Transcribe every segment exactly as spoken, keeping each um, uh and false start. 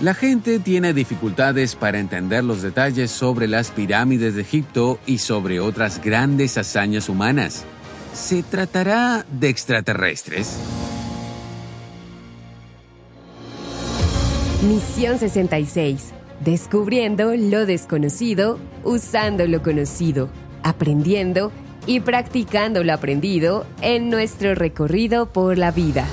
La gente tiene dificultades para entender los detalles sobre las pirámides de Egipto y sobre otras grandes hazañas humanas. ¿Se tratará de extraterrestres? Misión sesenta y seis. Descubriendo lo desconocido, usando lo conocido, aprendiendo y practicando lo aprendido en nuestro recorrido por la vida.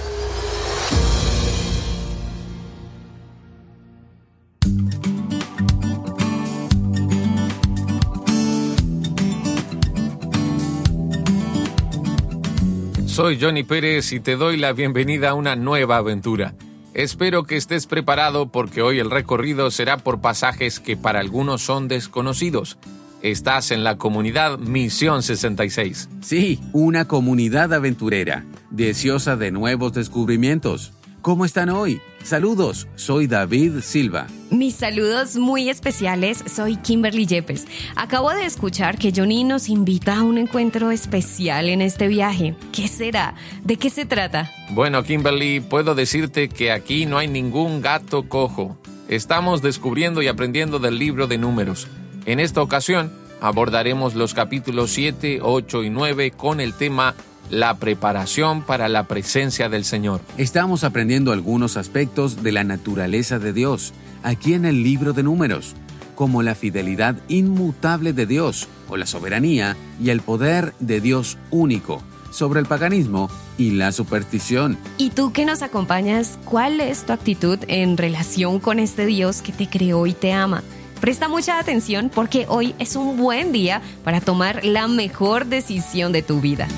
Soy Johnny Pérez y te doy la bienvenida a una nueva aventura. Espero que estés preparado porque hoy el recorrido será por pasajes que para algunos son desconocidos. Estás en la comunidad Misión sesenta y seis. Sí, una comunidad aventurera, deseosa de nuevos descubrimientos. ¿Cómo están hoy? Saludos, soy David Silva. Mis saludos muy especiales, soy Kimberly Yepes. Acabo de escuchar que Johnny nos invita a un encuentro especial en este viaje. ¿Qué será? ¿De qué se trata? Bueno, Kimberly, puedo decirte que aquí no hay ningún gato cojo. Estamos descubriendo y aprendiendo del libro de Números. En esta ocasión, abordaremos los capítulos siete, ocho y nueve con el tema la preparación para la presencia del Señor. Estamos aprendiendo algunos aspectos de la naturaleza de Dios, aquí en el libro de Números, como la fidelidad inmutable de Dios, o la soberanía y el poder de Dios único, sobre el paganismo y la superstición. ¿Y tú que nos acompañas, cuál es tu actitud en relación con este Dios que te creó y te ama? Presta mucha atención porque hoy es un buen día para tomar la mejor decisión de tu vida.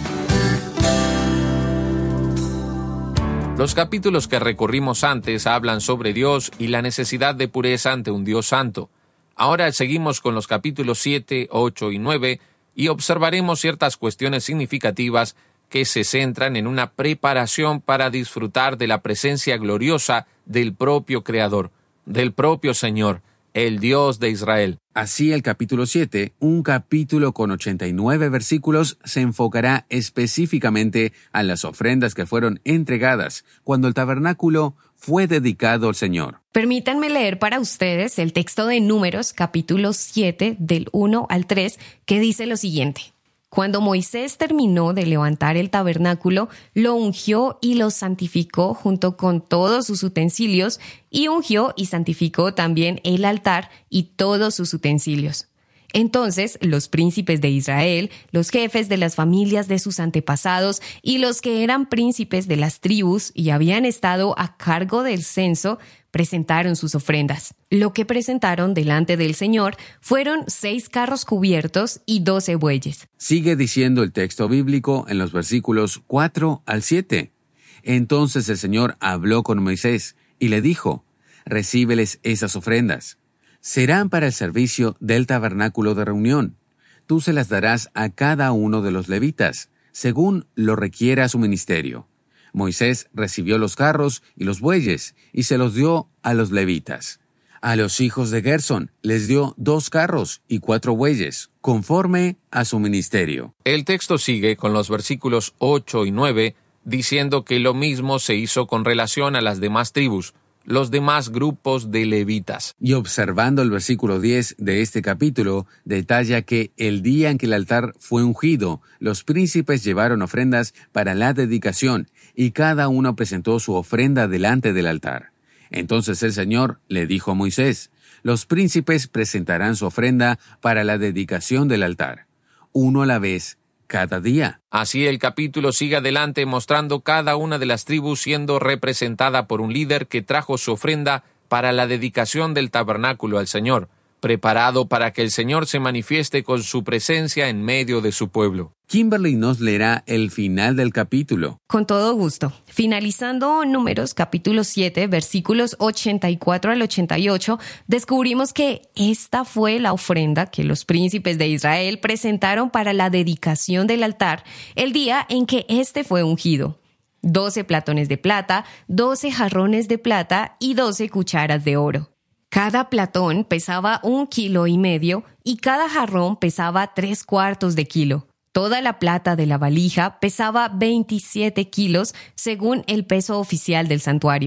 Los capítulos que recorrimos antes hablan sobre Dios y la necesidad de pureza ante un Dios santo. Ahora seguimos con los capítulos siete, ocho y nueve y observaremos ciertas cuestiones significativas que se centran en una preparación para disfrutar de la presencia gloriosa del propio Creador, del propio Señor, el Dios de Israel. Así el capítulo siete, un capítulo con ochenta y nueve versículos, se enfocará específicamente a las ofrendas que fueron entregadas cuando el tabernáculo fue dedicado al Señor. Permítanme leer para ustedes el texto de Números, capítulo siete, del uno al tres, que dice lo siguiente. Cuando Moisés terminó de levantar el tabernáculo, lo ungió y lo santificó junto con todos sus utensilios, y ungió y santificó también el altar y todos sus utensilios. Entonces, los príncipes de Israel, los jefes de las familias de sus antepasados y los que eran príncipes de las tribus y habían estado a cargo del censo, presentaron sus ofrendas. Lo que presentaron delante del Señor fueron seis carros cubiertos y doce bueyes. Sigue diciendo el texto bíblico en los versículos cuatro al siete. Entonces el Señor habló con Moisés y le dijo, «Recíbeles esas ofrendas. Serán para el servicio del tabernáculo de reunión. Tú se las darás a cada uno de los levitas, según lo requiera su ministerio». Moisés recibió los carros y los bueyes y se los dio a los levitas. A los hijos de Gersón les dio dos carros y cuatro bueyes, conforme a su ministerio. El texto sigue con los versículos ocho y nueve, diciendo que lo mismo se hizo con relación a las demás tribus, los demás grupos de levitas. Y observando el versículo diez de este capítulo, detalla que el día en que el altar fue ungido, los príncipes llevaron ofrendas para la dedicación, y cada uno presentó su ofrenda delante del altar. Entonces el Señor le dijo a Moisés, los príncipes presentarán su ofrenda para la dedicación del altar, uno a la vez, cada día. Así el capítulo sigue adelante mostrando cada una de las tribus siendo representada por un líder que trajo su ofrenda para la dedicación del tabernáculo al Señor, preparado para que el Señor se manifieste con su presencia en medio de su pueblo. Kimberly nos leerá el final del capítulo. Con todo gusto. Finalizando Números, capítulo siete, versículos ochenta y cuatro al ochenta y ocho, descubrimos que esta fue la ofrenda que los príncipes de Israel presentaron para la dedicación del altar el día en que éste fue ungido. Doce platones de plata, doce jarrones de plata y doce cucharas de oro. Cada platón pesaba un kilo y medio y cada jarrón pesaba tres cuartos de kilo. Toda la plata de la valija pesaba veintisiete kilos según el peso oficial del santuario.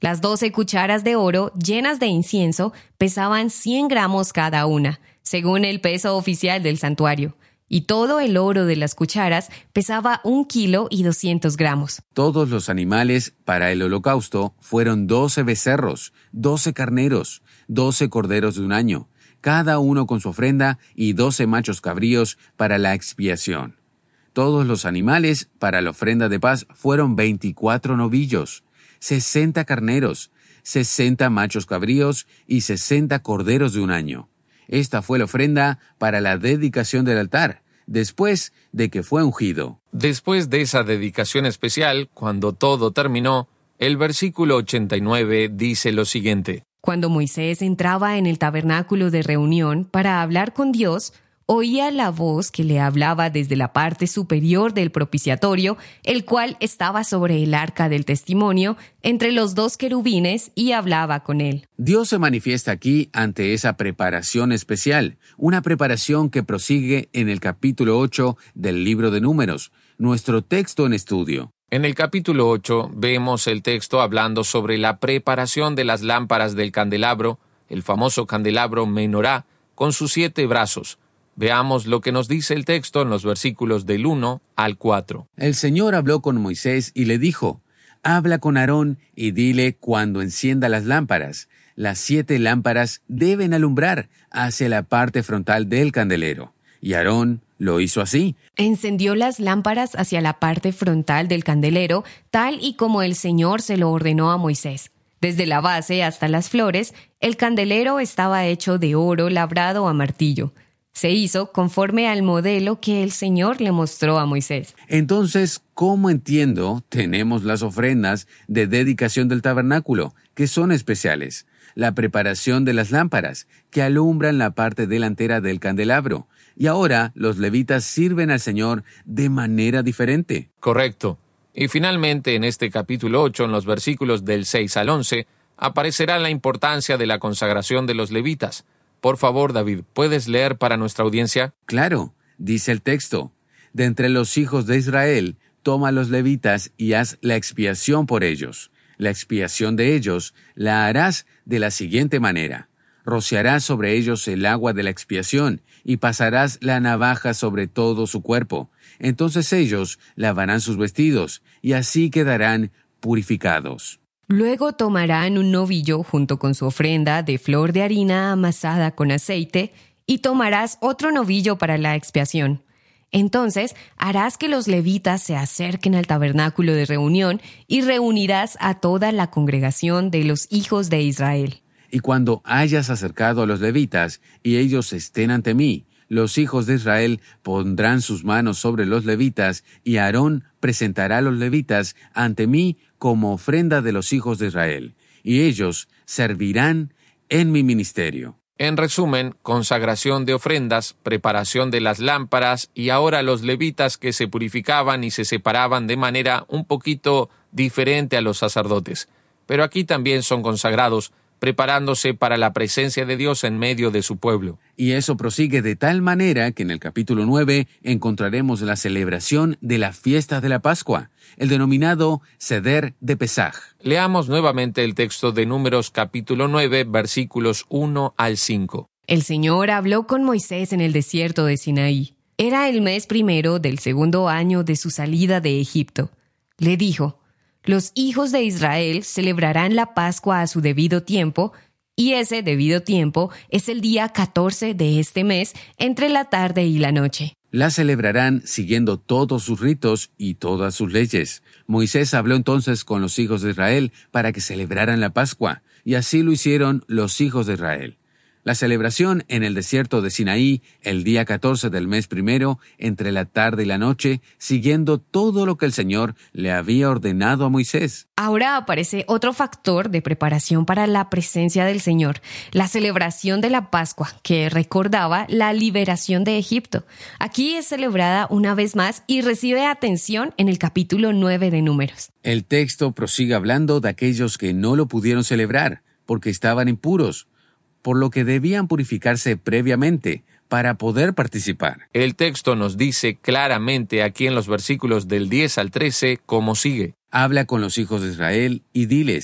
Las doce cucharas de oro llenas de incienso pesaban cien gramos cada una, según el peso oficial del santuario, y todo el oro de las cucharas pesaba un kilo y doscientos gramos. Todos los animales para el holocausto fueron doce becerros, doce carneros, doce corderos de un año, cada uno con su ofrenda, y doce machos cabríos para la expiación. Todos los animales para la ofrenda de paz fueron veinticuatro novillos, sesenta carneros, sesenta machos cabríos y sesenta corderos de un año. Esta fue la ofrenda para la dedicación del altar, después de que fue ungido. Después de esa dedicación especial, cuando todo terminó, el versículo ochenta y nueve dice lo siguiente: Cuando Moisés entraba en el tabernáculo de reunión para hablar con Dios, oía la voz que le hablaba desde la parte superior del propiciatorio, el cual estaba sobre el arca del testimonio, entre los dos querubines, y hablaba con él. Dios se manifiesta aquí ante esa preparación especial, una preparación que prosigue en el capítulo ocho del libro de Números, nuestro texto en estudio. En el capítulo ocho vemos el texto hablando sobre la preparación de las lámparas del candelabro, el famoso candelabro menorá, con sus siete brazos. Veamos lo que nos dice el texto en los versículos del uno al cuatro. El Señor habló con Moisés y le dijo: Habla con Aarón y dile cuando encienda las lámparas. Las siete lámparas deben alumbrar hacia la parte frontal del candelero. Y Aarón lo hizo así. Encendió las lámparas hacia la parte frontal del candelero, tal y como el Señor se lo ordenó a Moisés. Desde la base hasta las flores, el candelero estaba hecho de oro labrado a martillo. Se hizo conforme al modelo que el Señor le mostró a Moisés. Entonces, ¿cómo entiendo? Tenemos las ofrendas de dedicación del tabernáculo, que son especiales. La preparación de las lámparas, que alumbran la parte delantera del candelabro. Y ahora los levitas sirven al Señor de manera diferente. Correcto. Y finalmente, en este capítulo ocho, en los versículos del seis al once, aparecerá la importancia de la consagración de los levitas. Por favor, David, ¿puedes leer para nuestra audiencia? Claro, dice el texto: De entre los hijos de Israel, toma a los levitas y haz la expiación por ellos. La expiación de ellos la harás de la siguiente manera: rociarás sobre ellos el agua de la expiación y pasarás la navaja sobre todo su cuerpo. Entonces ellos lavarán sus vestidos y así quedarán purificados. Luego tomarán un novillo junto con su ofrenda de flor de harina amasada con aceite, y tomarás otro novillo para la expiación. Entonces harás que los levitas se acerquen al tabernáculo de reunión y reunirás a toda la congregación de los hijos de Israel. Y cuando hayas acercado a los levitas y ellos estén ante mí, los hijos de Israel pondrán sus manos sobre los levitas, y Aarón presentará a los levitas ante mí como ofrenda de los hijos de Israel, y ellos servirán en mi ministerio. En resumen, consagración de ofrendas, preparación de las lámparas, y ahora los levitas que se purificaban y se separaban de manera un poquito diferente a los sacerdotes. Pero aquí también son consagrados, preparándose para la presencia de Dios en medio de su pueblo. Y eso prosigue de tal manera que en el capítulo nueve encontraremos la celebración de la fiesta de la Pascua, el denominado Seder de Pesaj. Leamos nuevamente el texto de Números capítulo nueve, versículos uno al cinco. El Señor habló con Moisés en el desierto de Sinaí. Era el mes primero del segundo año de su salida de Egipto. Le dijo: Los hijos de Israel celebrarán la Pascua a su debido tiempo, y ese debido tiempo es el día catorce de este mes, entre la tarde y la noche. La celebrarán siguiendo todos sus ritos y todas sus leyes. Moisés habló entonces con los hijos de Israel para que celebraran la Pascua, y así lo hicieron los hijos de Israel. La celebración en el desierto de Sinaí, el día catorce del mes primero, entre la tarde y la noche, siguiendo todo lo que el Señor le había ordenado a Moisés. Ahora aparece otro factor de preparación para la presencia del Señor, la celebración de la Pascua, que recordaba la liberación de Egipto. Aquí es celebrada una vez más y recibe atención en el capítulo nueve de Números. El texto prosigue hablando de aquellos que no lo pudieron celebrar, porque estaban impuros, por lo que debían purificarse previamente para poder participar. El texto nos dice claramente aquí en los versículos del diez al trece cómo sigue. Habla con los hijos de Israel y diles: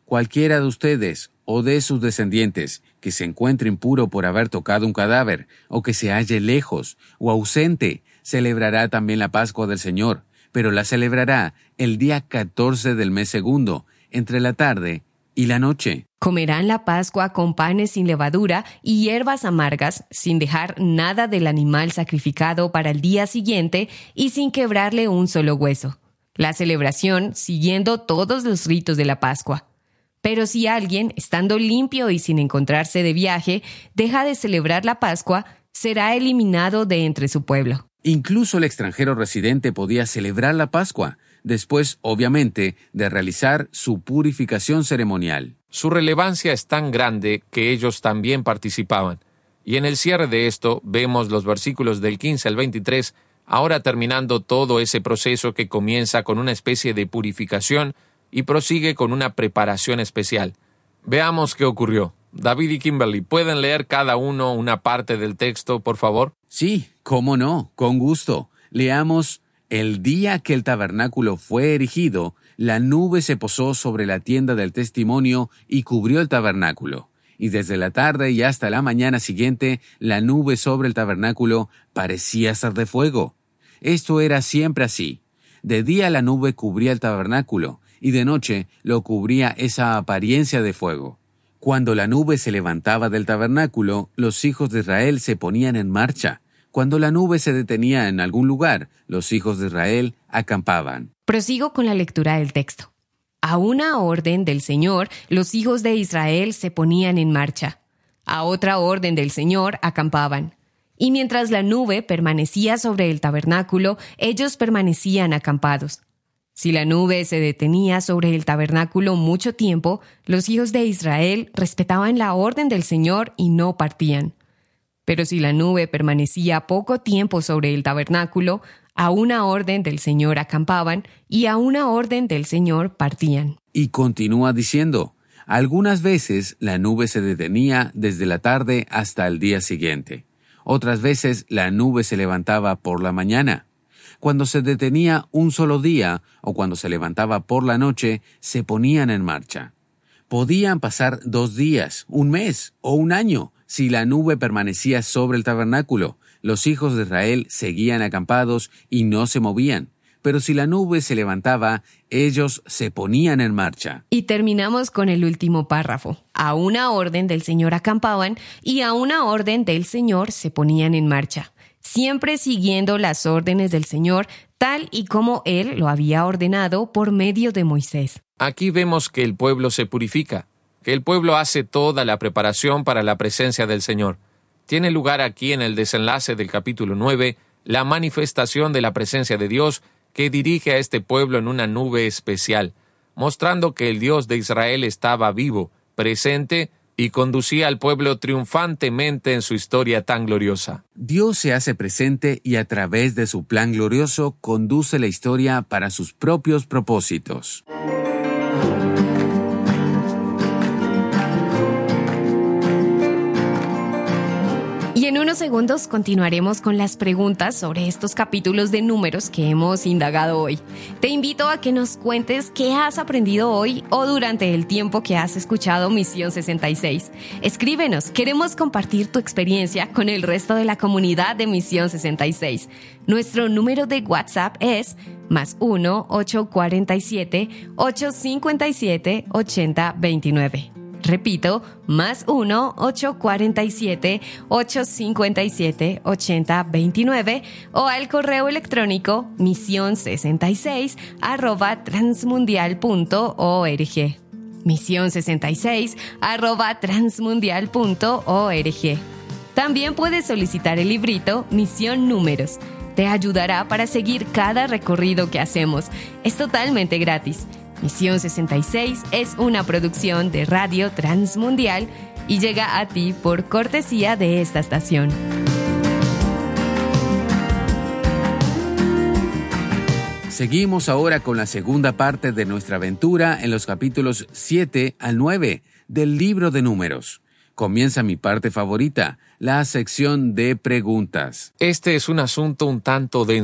cualquiera de ustedes o de sus descendientes que se encuentre impuro por haber tocado un cadáver, o que se halle lejos o ausente, celebrará también la Pascua del Señor, pero la celebrará el día catorce del mes segundo, entre la tarde y la noche. Comerán la Pascua con panes sin levadura y hierbas amargas, sin dejar nada del animal sacrificado para el día siguiente y sin quebrarle un solo hueso. La celebración siguiendo todos los ritos de la Pascua. Pero si alguien, estando limpio y sin encontrarse de viaje, deja de celebrar la Pascua, será eliminado de entre su pueblo. Incluso el extranjero residente podía celebrar la Pascua, después, obviamente, de realizar su purificación ceremonial. Su relevancia es tan grande que ellos también participaban. Y en el cierre de esto vemos los versículos del quince al veintitrés, ahora terminando todo ese proceso que comienza con una especie de purificación y prosigue con una preparación especial. Veamos qué ocurrió. David y Kimberly, ¿pueden leer cada uno una parte del texto, por favor? Sí, cómo no, con gusto. Leamos: el día que el tabernáculo fue erigido, la nube se posó sobre la tienda del testimonio y cubrió el tabernáculo. Y desde la tarde y hasta la mañana siguiente, la nube sobre el tabernáculo parecía ser de fuego. Esto era siempre así. De día la nube cubría el tabernáculo, y de noche lo cubría esa apariencia de fuego. Cuando la nube se levantaba del tabernáculo, los hijos de Israel se ponían en marcha. Cuando la nube se detenía en algún lugar, los hijos de Israel acampaban. Prosigo con la lectura del texto. A una orden del Señor, los hijos de Israel se ponían en marcha. A otra orden del Señor acampaban. Y mientras la nube permanecía sobre el tabernáculo, ellos permanecían acampados. Si la nube se detenía sobre el tabernáculo mucho tiempo, los hijos de Israel respetaban la orden del Señor y no partían. Pero si la nube permanecía poco tiempo sobre el tabernáculo, a una orden del Señor acampaban y a una orden del Señor partían. Y continúa diciendo: algunas veces la nube se detenía desde la tarde hasta el día siguiente. Otras veces la nube se levantaba por la mañana. Cuando se detenía un solo día o cuando se levantaba por la noche, se ponían en marcha. Podían pasar dos días, un mes o un año. Si la nube permanecía sobre el tabernáculo, los hijos de Israel seguían acampados y no se movían. Pero si la nube se levantaba, ellos se ponían en marcha. Y terminamos con el último párrafo. A una orden del Señor acampaban y a una orden del Señor se ponían en marcha, siempre siguiendo las órdenes del Señor, tal y como Él lo había ordenado por medio de Moisés. Aquí vemos que el pueblo se purifica, que el pueblo hace toda la preparación para la presencia del Señor. Tiene lugar aquí en el desenlace del capítulo nueve, la manifestación de la presencia de Dios que dirige a este pueblo en una nube especial, mostrando que el Dios de Israel estaba vivo, presente y conducía al pueblo triunfantemente en su historia tan gloriosa. Dios se hace presente y a través de su plan glorioso conduce la historia para sus propios propósitos. Y en unos segundos continuaremos con las preguntas sobre estos capítulos de Números que hemos indagado hoy. Te invito a que nos cuentes qué has aprendido hoy o durante el tiempo que has escuchado Misión sesenta y seis. Escríbenos, queremos compartir tu experiencia con el resto de la comunidad de Misión sesenta y seis. Nuestro número de WhatsApp es más uno ocho cuatro siete ocho cinco siete ocho cero dos nueve. Repito, más uno ocho cuatro siete ocho cinco siete ocho cero dos nueve o al correo electrónico misión sesenta y seis arroba transmundial punto org. misión sesenta y seis arroba transmundial punto org. También puedes solicitar el librito Misión Números. Te ayudará para seguir cada recorrido que hacemos. Es totalmente gratis. Misión sesenta y seis es una producción de Radio Transmundial y llega a ti por cortesía de esta estación. Seguimos ahora con la segunda parte de nuestra aventura en los capítulos siete al nueve del libro de Números. Comienza mi parte favorita, la sección de preguntas. Este es un asunto un tanto denso.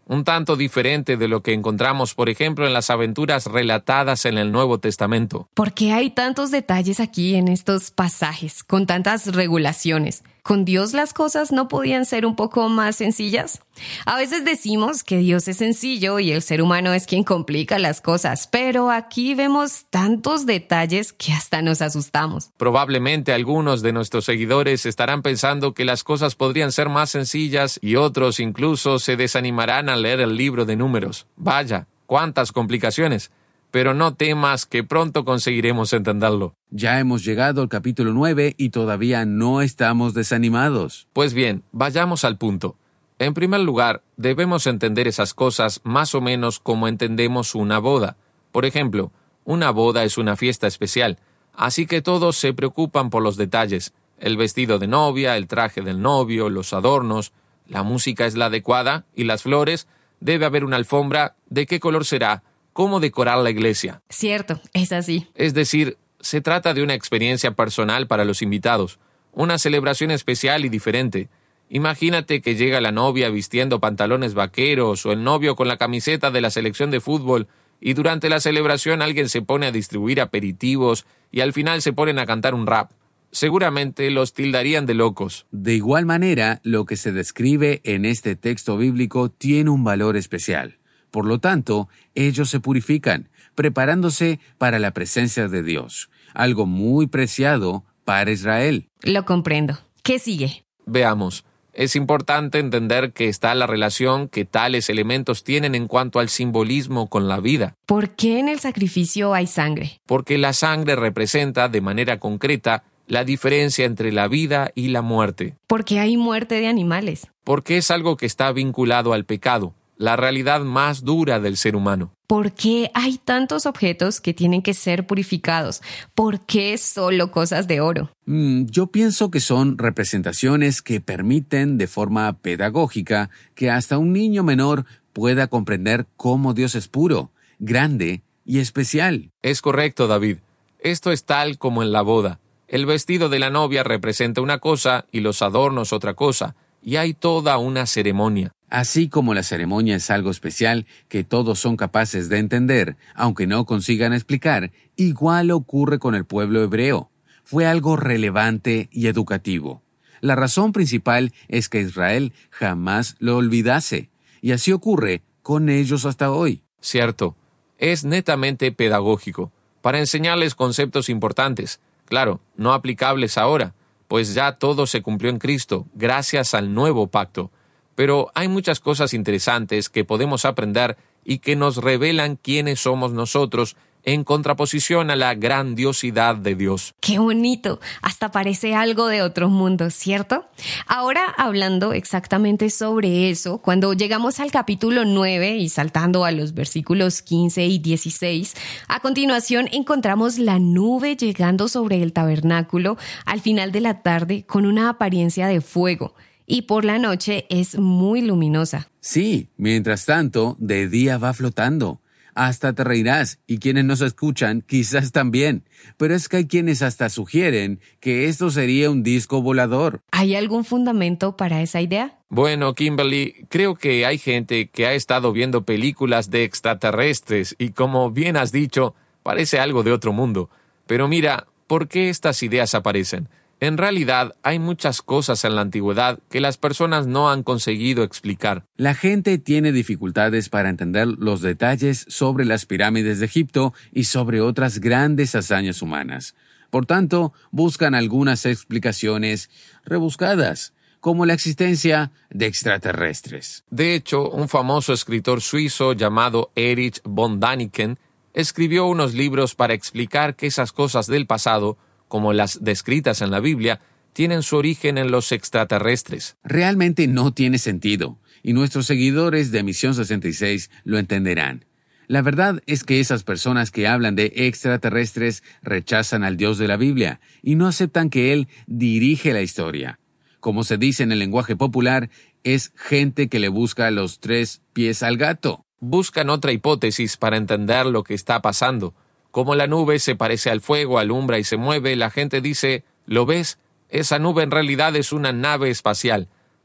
un tanto diferente de lo que encontramos, por ejemplo, en las aventuras relatadas en el Nuevo Testamento. ¿Por qué hay tantos detalles aquí en estos pasajes, con tantas regulaciones? ¿Con Dios las cosas no podían ser un poco más sencillas? A veces decimos que Dios es sencillo y el ser humano es quien complica las cosas, pero aquí vemos tantos detalles que hasta nos asustamos. Probablemente algunos de nuestros seguidores estarán pensando que las cosas podrían ser más sencillas y otros incluso se desanimarán al leer el libro de Números. Vaya, cuántas complicaciones. Pero no temas que pronto conseguiremos entenderlo. Ya hemos llegado al capítulo nueve y todavía no estamos desanimados. Pues bien, vayamos al punto. En primer lugar, debemos entender esas cosas más o menos como entendemos una boda. Por ejemplo, una boda es una fiesta especial, así que todos se preocupan por los detalles. El vestido de novia, el traje del novio, los adornos, la música es la adecuada y las flores, debe haber una alfombra, ¿de qué color será? ¿Cómo decorar la iglesia? Cierto, es así. Es decir, se trata de una experiencia personal para los invitados, una celebración especial y diferente. Imagínate que llega la novia vistiendo pantalones vaqueros o el novio con la camiseta de la selección de fútbol y durante la celebración alguien se pone a distribuir aperitivos y al final se ponen a cantar un rap. Seguramente los tildarían de locos. De igual manera, lo que se describe en este texto bíblico tiene un valor especial. Por lo tanto, ellos se purifican, preparándose para la presencia de Dios, algo muy preciado para Israel. Lo comprendo. ¿Qué sigue? Veamos. Es importante entender que está la relación que tales elementos tienen en cuanto al simbolismo con la vida. ¿Por qué en el sacrificio hay sangre? Porque la sangre representa de manera concreta la diferencia entre la vida y la muerte. ¿Por qué hay muerte de animales? Porque es algo que está vinculado al pecado, la realidad más dura del ser humano. ¿Por qué hay tantos objetos que tienen que ser purificados? ¿Por qué solo cosas de oro? Mm, yo pienso que son representaciones que permiten de forma pedagógica que hasta un niño menor pueda comprender cómo Dios es puro, grande y especial. Es correcto, David. Esto es tal como en la boda. El vestido de la novia representa una cosa y los adornos otra cosa, y hay toda una ceremonia. Así como la ceremonia es algo especial que todos son capaces de entender, aunque no consigan explicar, igual ocurre con el pueblo hebreo. Fue algo relevante y educativo. La razón principal es que Israel jamás lo olvidase, y así ocurre con ellos hasta hoy. Cierto, es netamente pedagógico, para enseñarles conceptos importantes, claro, no aplicables ahora, pues ya todo se cumplió en Cristo, gracias al nuevo pacto. Pero hay muchas cosas interesantes que podemos aprender y que nos revelan quiénes somos nosotros en contraposición a la grandiosidad de Dios. ¡Qué bonito! Hasta parece algo de otro mundo, ¿cierto? Ahora, hablando exactamente sobre eso, cuando llegamos al capítulo nueve y saltando a los versículos quince y dieciséis, a continuación encontramos la nube llegando sobre el tabernáculo al final de la tarde con una apariencia de fuego. Y por la noche es muy luminosa. Sí, mientras tanto, de día va flotando. Hasta te reirás, y quienes nos escuchan quizás también. Pero es que hay quienes hasta sugieren que esto sería un disco volador. ¿Hay algún fundamento para esa idea? Bueno, Kimberly, creo que hay gente que ha estado viendo películas de extraterrestres y como bien has dicho, parece algo de otro mundo. Pero mira, ¿por qué estas ideas aparecen? En realidad, hay muchas cosas en la antigüedad que las personas no han conseguido explicar. La gente tiene dificultades para entender los detalles sobre las pirámides de Egipto y sobre otras grandes hazañas humanas. Por tanto, buscan algunas explicaciones rebuscadas, como la existencia de extraterrestres. De hecho, un famoso escritor suizo llamado Erich von Däniken escribió unos libros para explicar que esas cosas del pasado, como las descritas en la Biblia, tienen su origen en los extraterrestres. Realmente no tiene sentido, y nuestros seguidores de Misión sesenta y seis lo entenderán. La verdad es que esas personas que hablan de extraterrestres rechazan al Dios de la Biblia y no aceptan que Él dirige la historia. Como se dice en el lenguaje popular, es gente que le busca los tres pies al gato. Buscan otra hipótesis para entender lo que está pasando. Como la nube se parece al fuego, alumbra y se mueve, la gente dice, ¿lo ves? Esa nube en realidad es una nave espacial.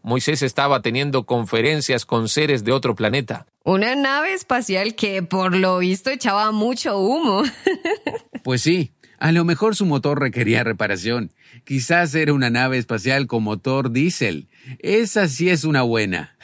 Moisés estaba teniendo conferencias con seres de otro planeta. Una nave espacial que por lo visto echaba mucho humo. Pues sí, a lo mejor su motor requería reparación. Quizás era una nave espacial con motor diésel. Esa sí es una buena.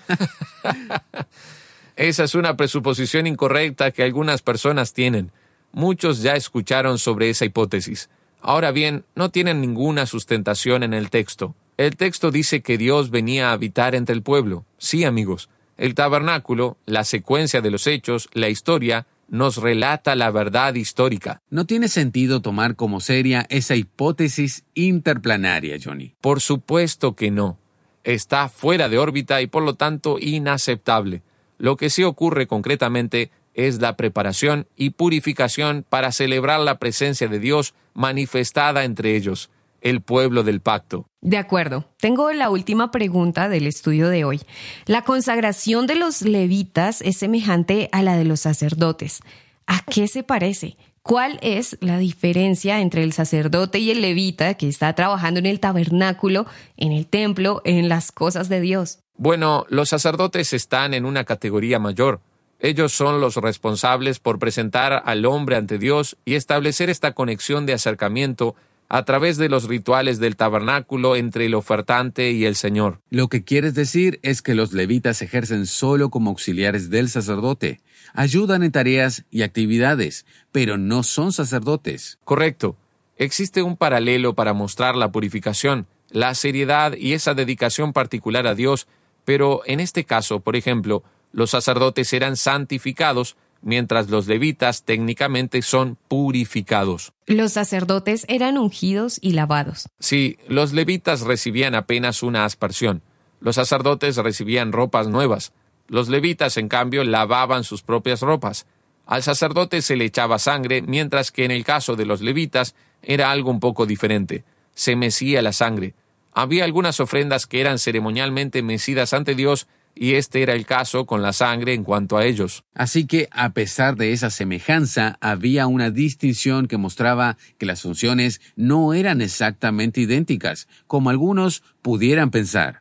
Esa es una presuposición incorrecta que algunas personas tienen. Muchos ya escucharon sobre esa hipótesis. Ahora bien, no tienen ninguna sustentación en el texto. El texto dice que Dios venía a habitar entre el pueblo. Sí, amigos. El tabernáculo, la secuencia de los hechos, la historia, nos relata la verdad histórica. No tiene sentido tomar como seria esa hipótesis interplanaria, Johnny. Por supuesto que no. Está fuera de órbita y por lo tanto inaceptable. Lo que sí ocurre concretamente es la preparación y purificación para celebrar la presencia de Dios manifestada entre ellos, el pueblo del pacto. De acuerdo. Tengo la última pregunta del estudio de hoy. La consagración de los levitas es semejante a la de los sacerdotes. ¿A qué se parece? ¿Cuál es la diferencia entre el sacerdote y el levita que está trabajando en el tabernáculo, en el templo, en las cosas de Dios? Bueno, los sacerdotes están en una categoría mayor. Ellos son los responsables por presentar al hombre ante Dios y establecer esta conexión de acercamiento a través de los rituales del tabernáculo entre el ofertante y el Señor. Lo que quieres decir es que los levitas ejercen solo como auxiliares del sacerdote, ayudan en tareas y actividades, pero no son sacerdotes. Correcto. Existe un paralelo para mostrar la purificación, la seriedad y esa dedicación particular a Dios, pero en este caso, por ejemplo, los sacerdotes eran santificados, mientras los levitas técnicamente son purificados. Los sacerdotes eran ungidos y lavados. Sí, los levitas recibían apenas una aspersión. Los sacerdotes recibían ropas nuevas. Los levitas, en cambio, lavaban sus propias ropas. Al sacerdote se le echaba sangre, mientras que en el caso de los levitas era algo un poco diferente. Se mecía la sangre. Había algunas ofrendas que eran ceremonialmente mecidas ante Dios, y este era el caso con la sangre en cuanto a ellos. Así que, a pesar de esa semejanza, había una distinción que mostraba que las funciones no eran exactamente idénticas, como algunos pudieran pensar.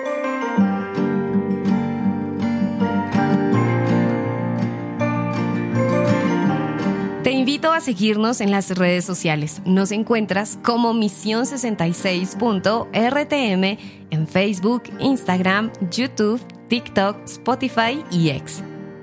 Te invito a seguirnos en las redes sociales. Nos encuentras como Misión sesenta y seis punto R T M en Facebook, Instagram, YouTube, TikTok, Spotify y X.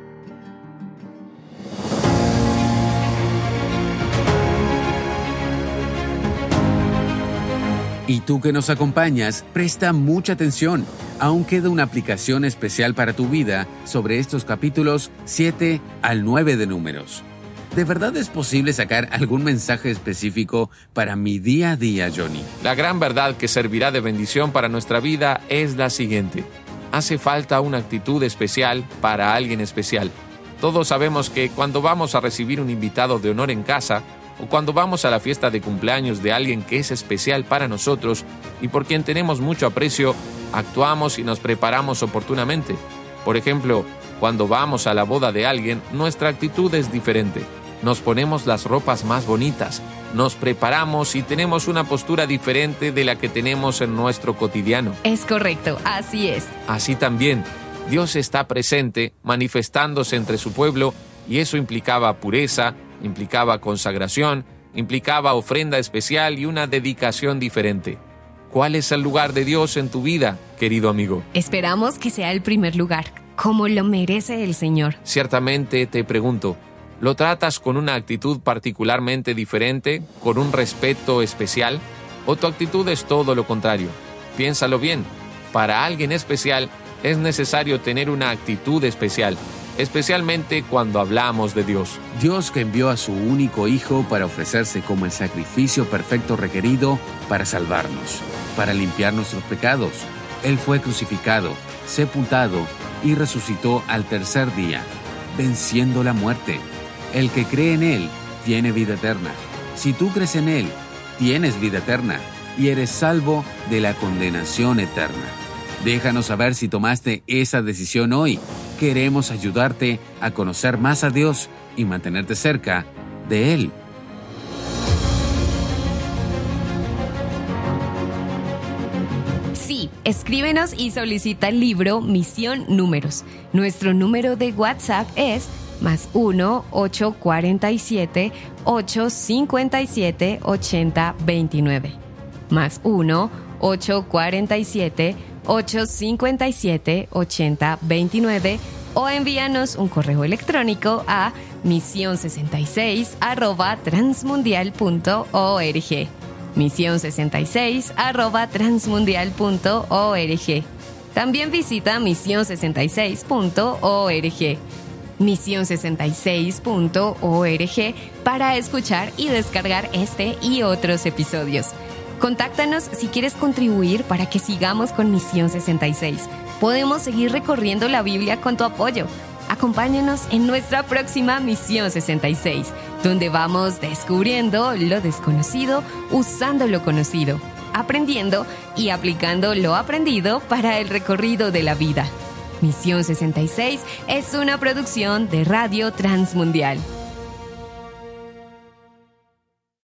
Y tú que nos acompañas, presta mucha atención. Aún queda una aplicación especial para tu vida sobre estos capítulos siete al nueve de Números. ¿De verdad es posible sacar algún mensaje específico para mi día a día, Johnny? La gran verdad que servirá de bendición para nuestra vida es la siguiente. Hace falta una actitud especial para alguien especial. Todos sabemos que cuando vamos a recibir un invitado de honor en casa, o cuando vamos a la fiesta de cumpleaños de alguien que es especial para nosotros y por quien tenemos mucho aprecio, actuamos y nos preparamos oportunamente. Por ejemplo, cuando vamos a la boda de alguien, nuestra actitud es diferente. Nos ponemos las ropas más bonitas, nos preparamos y tenemos una postura diferente de la que tenemos en nuestro cotidiano. Es correcto, así es. Así también, Dios está presente, manifestándose entre su pueblo, y eso implicaba pureza, implicaba consagración, implicaba ofrenda especial y una dedicación diferente. ¿Cuál es el lugar de Dios en tu vida, querido amigo? Esperamos que sea el primer lugar, como lo merece el Señor. Ciertamente te pregunto, ¿lo tratas con una actitud particularmente diferente, con un respeto especial? ¿O tu actitud es todo lo contrario? Piénsalo bien. Para alguien especial es necesario tener una actitud especial, especialmente cuando hablamos de Dios. Dios que envió a su único Hijo para ofrecerse como el sacrificio perfecto requerido para salvarnos, para limpiar nuestros pecados. Él fue crucificado, sepultado y resucitó al tercer día, venciendo la muerte. El que cree en Él tiene vida eterna. Si tú crees en Él, tienes vida eterna y eres salvo de la condenación eterna. Déjanos saber si tomaste esa decisión hoy. Queremos ayudarte a conocer más a Dios y mantenerte cerca de Él. Sí, Escríbenos y solicita el libro Misión Números. Nuestro número de WhatsApp es más uno ocho cuatro siete ocho cinco siete ocho cero dos nueve. Más uno ocho cuatro siete ocho cinco siete ocho cero dos nueve o envíanos un correo electrónico a misión sesenta y seis arroba transmundial punto org. misión sesenta y seis arroba transmundial punto org. También visita misión sesenta y seis punto org. misión sesenta y seis punto org para escuchar y descargar este y otros episodios. Contáctanos si quieres contribuir para que sigamos con Misión sesenta y seis. Podemos seguir recorriendo la Biblia con tu apoyo. Acompáñanos en nuestra próxima Misión sesenta y seis, donde vamos descubriendo lo desconocido usando lo conocido, aprendiendo y aplicando lo aprendido para el recorrido de la vida. Misión sesenta y seis es una producción de Radio Transmundial.